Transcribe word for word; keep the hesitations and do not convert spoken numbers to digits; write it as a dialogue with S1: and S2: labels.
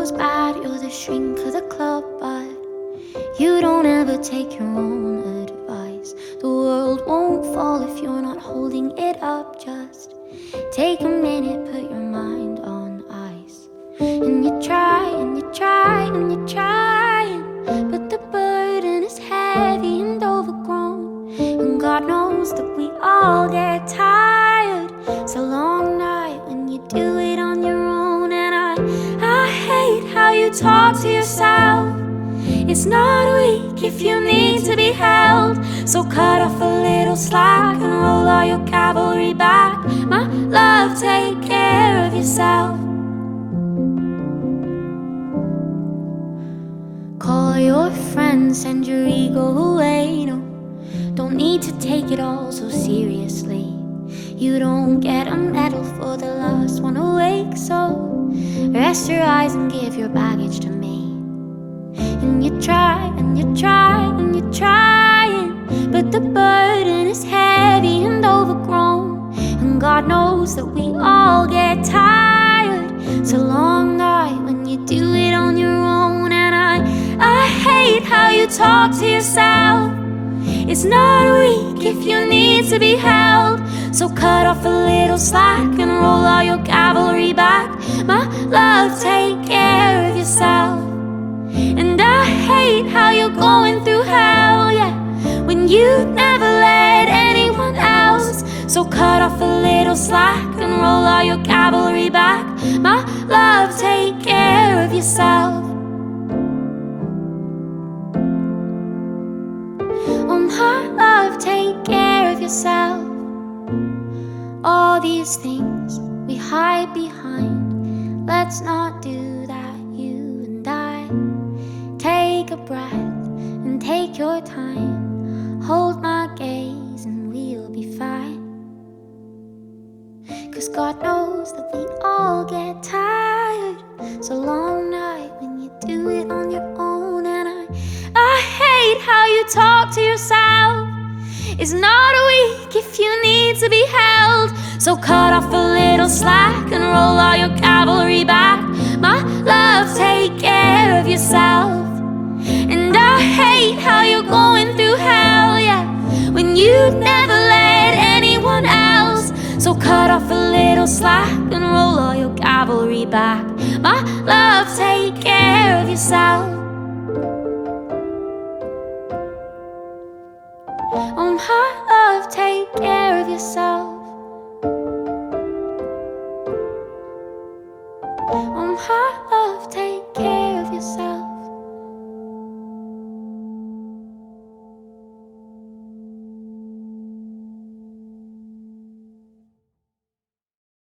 S1: goes bad, you're the shrink of the club, but you don't ever take your own advice. The world won't fall if you're not holding it up. Just take a minute, put your mind on ice. And you try, and you try, and you try, but the burden is heavy and overgrown. And God knows that we all get tired. It's a long night when you do it on your own. And I, I hate how you talk to yourself. It's not weak if you need to be held. So cut off a little slack and roll all your cavalry back. My love, take care of yourself. Call your friends, send your ego away. No, don't need to take it all so seriously. You don't get a medal for the last one awake. So rest your eyes and give your baggage to me. And you try, and you try, and you're trying, but the burden is heavy and overgrown. And God knows that we all get tired. It's a long night when you do it on your own. And I, I hate how you talk to yourself. It's not weak if you need to be held. So cut off a little slack and roll all your cavalry back. My love, take care of yourself. And I hate how you're going through hell, yeah, when you never let anyone else. So cut off a little slack and roll all your cavalry back. My love, take care of yourself. Oh my love, take care of yourself. All these things we hide behind, let's not do that, you and I. Take a breath and take your time. Hold my gaze and we'll be fine. Cause God knows that we all get tired. It's a long night when you do it on your own. And I, I hate how you talk to yourself. It's not weak if you need to be held. So cut off a little slack and roll all your cavalry back. My love, take care of yourself. And I hate how you're going through hell, yeah, when you never let anyone else. So cut off a little slack and roll all your cavalry back. My love, take care of yourself. Oh my love, take care of yourself. Oh my love, take care of yourself.